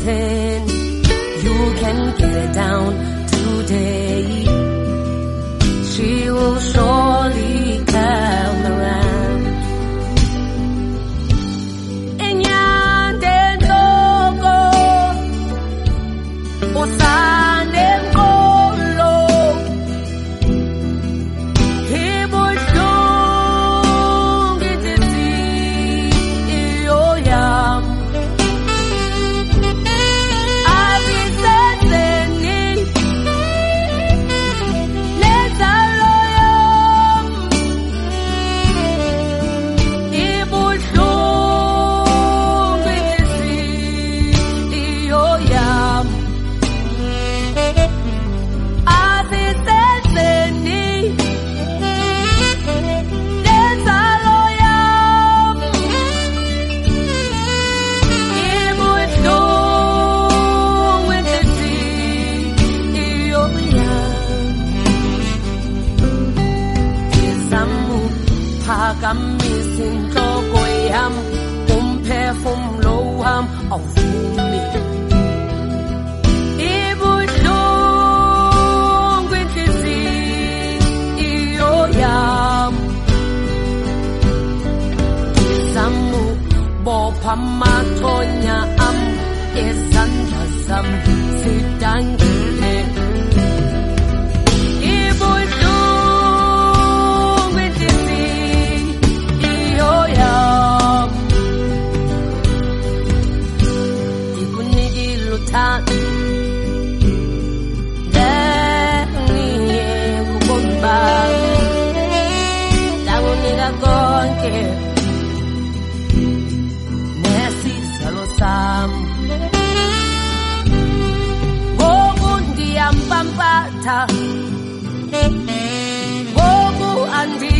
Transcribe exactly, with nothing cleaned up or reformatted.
mountain, you can get down today. She will surely come around. Enyande ndogo, osane ngolo, hibuhlungu inhliziyo yami. Azisezeni lenzalo yami, ibuhlungu inhliziyo yami. Azisezeni lenzalo yami, ibuhlungu inhliziyo yami. Ngizamuphakamisa inhloko yami, umphefumulo wami awuvumi. Ibuhlungu inhliziyo yami. Ngizamubopha amathonya ami, izandla zami zidangile. Ibuhlungu inhliziyo yami. Ngikunikile uthando, ngiye kubomi bami, ngakunika konke nesizalo sami. Ngoku ndiyampampatha, ngoku andi